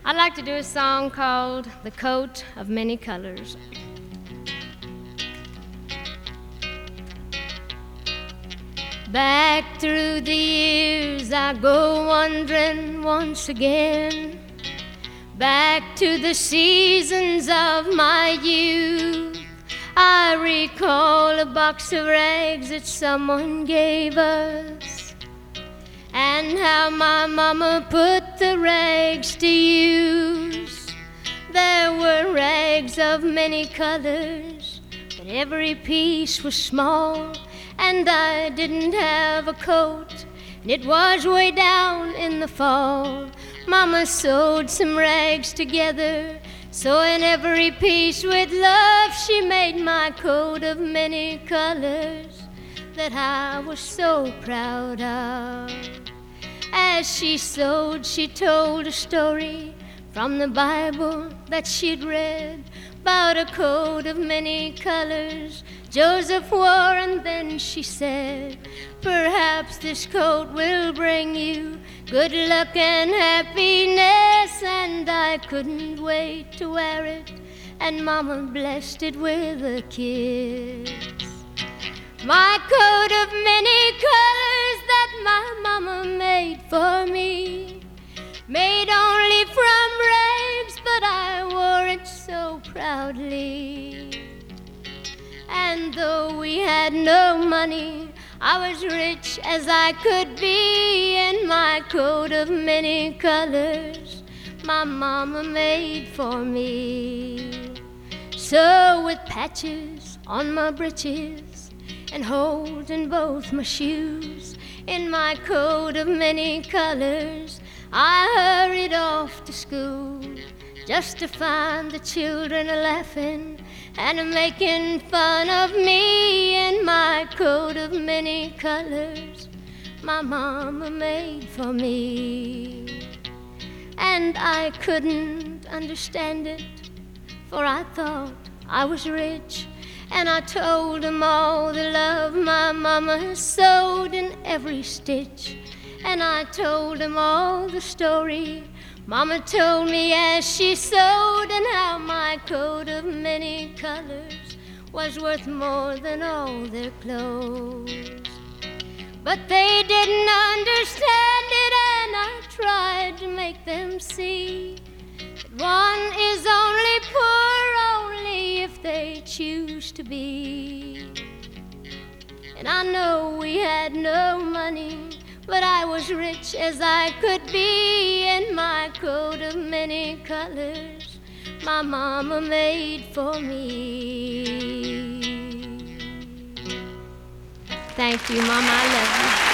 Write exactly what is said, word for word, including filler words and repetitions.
I'd like to do a song called The Coat of Many Colors. Back through the years I go wandering once again, back to the seasons of my youth. I recall a box of rags that someone gave us, and how my mama put the rags to use. There were rags of many colors, but every piece was small, and I didn't have a coat, and it was way down in the fall. Mama sewed some rags together, sewing every piece with love. She made my coat of many colors that I was so proud of. As she sewed, she told a story from the Bible that she'd read about a coat of many colors Joseph wore, and then she said, perhaps this coat will bring you good luck and happiness. And I couldn't wait to wear it, and Mama blessed it with a kiss. My coat of many colors that my mama made for me, made only from rags, but I wore it so proudly. And though we had no money, I was rich as I could be in my coat of many colors my mama made for me. So with patches on my breeches and holes in both my shoes, in my coat of many colors I hurried off to school, just to find the children a-laughing and a-making fun of me in my coat of many colors my mama made for me. And I couldn't understand it, for I thought I was rich, and I told them all the love my mama has sewed in every stitch. And I told them all the story Mama told me as she sewed, and how my coat of many colors was worth more than all their clothes. But they didn't understand it, and I tried to make them see that one is only poor only if they choose to be. And I know we had no money, but I was rich as I could be in my coat of many colors my mama made for me. Thank you, Mama. I love you.